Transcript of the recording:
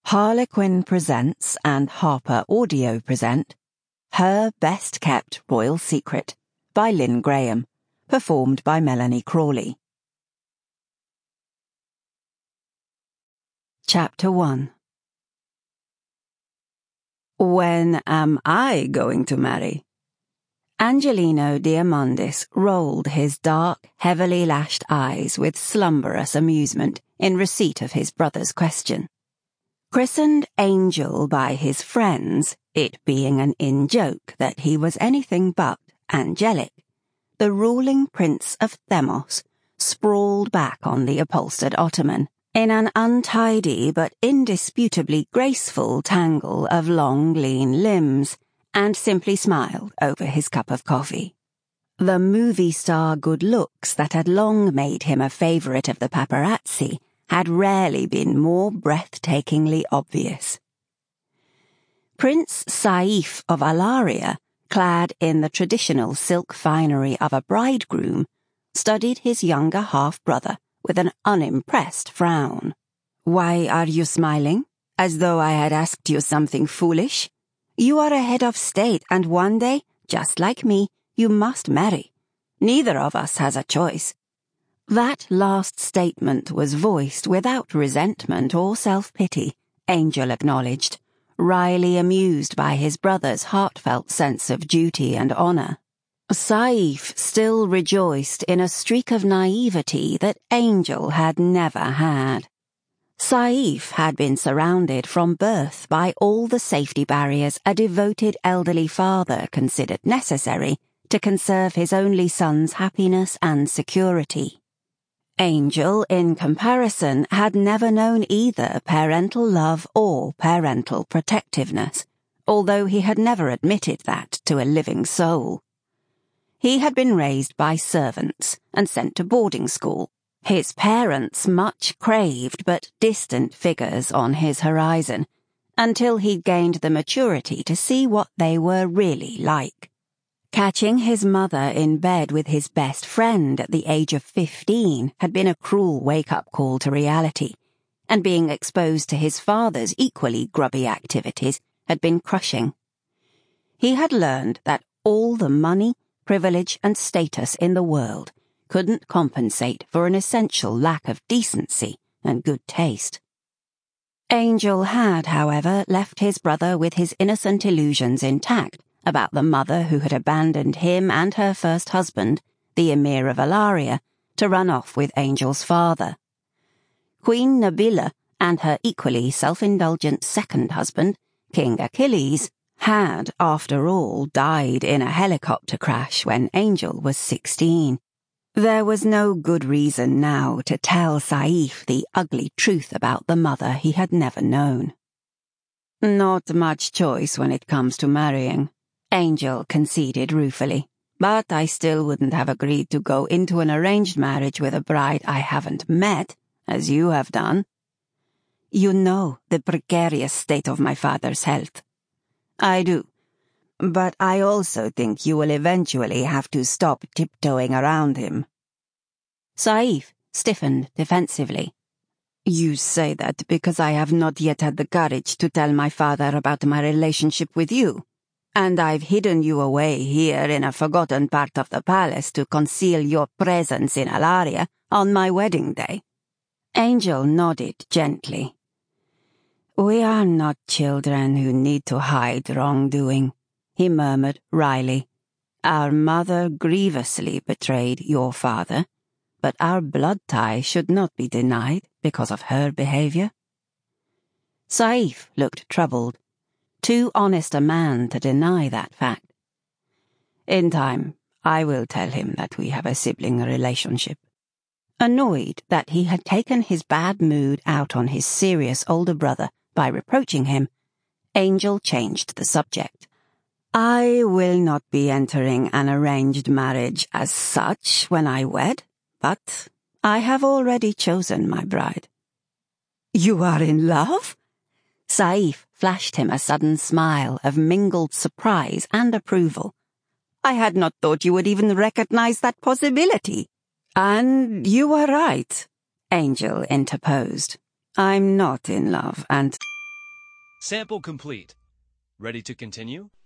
Harlequin Presents and Harper Audio present Her Best Kept Royal Secret by Lynn Graham, performed by Melanie Crawley. Chapter 1. When am I going to marry? Angelino Diamandis rolled his dark, heavily lashed eyes with slumberous amusement in receipt of his brother's question. Christened Angel by his friends, it being an in-joke that he was anything but angelic, the ruling prince of Themos sprawled back on the upholstered ottoman in an untidy but indisputably graceful tangle of long, lean limbs, and simply smiled over his cup of coffee. The movie star good looks that had long made him a favourite of the paparazzi had rarely been more breathtakingly obvious. Prince Saif of Alaria, clad in the traditional silk finery of a bridegroom, studied his younger half-brother with an unimpressed frown. "Why are you smiling? As though I had asked you something foolish? You are a head of state, and one day, just like me, you must marry. Neither of us has a choice." That last statement was voiced without resentment or self-pity, Angel acknowledged, wryly amused by his brother's heartfelt sense of duty and honour. Saif still rejoiced in a streak of naivety that Angel had never had. Saif had been surrounded from birth by all the safety barriers a devoted elderly father considered necessary to conserve his only son's happiness and security. Angel, in comparison, had never known either parental love or parental protectiveness, although he had never admitted that to a living soul. He had been raised by servants and sent to boarding school, his parents much craved but distant figures on his horizon, until he'd gained the maturity to see what they were really like. Catching his mother in bed with his best friend at the age of 15 had been a cruel wake-up call to reality, and being exposed to his father's equally grubby activities had been crushing. He had learned that all the money, privilege, and status in the world couldn't compensate for an essential lack of decency and good taste. Angel had, however, left his brother with his innocent illusions intact about the mother who had abandoned him and her first husband, the Emir of Alaria, to run off with Angel's father. Queen Nabila and her equally self-indulgent second husband, King Achilles, had, after all, died in a helicopter crash when Angel was 16. There was no good reason now to tell Saif the ugly truth about the mother he had never known. "Not much choice when it comes to marrying," Angel conceded ruefully, "but I still wouldn't have agreed to go into an arranged marriage with a bride I haven't met, as you have done. You know the precarious state of my father's health." "I do, but I also think you will eventually have to stop tiptoeing around him." Saif stiffened defensively. "You say that because I have not yet had the courage to tell my father about my relationship with you. And I've hidden you away here in a forgotten part of the palace to conceal your presence in Alaria on my wedding day." Angel nodded gently. "We are not children who need to hide wrongdoing," he murmured wryly. "Our mother grievously betrayed your father, but our blood tie should not be denied because of her behaviour." Saif looked troubled. Too honest a man to deny that fact. "In time, I will tell him that we have a sibling relationship." Annoyed that he had taken his bad mood out on his serious older brother by reproaching him, Angel changed the subject. "I will not be entering an arranged marriage as such when I wed, but I have already chosen my bride." "You are in love?" Saif flashed him a sudden smile of mingled surprise and approval. "I had not thought you would even recognize that possibility." "And you were right," Angel interposed. "I'm not in love, and Sample complete. Ready to continue?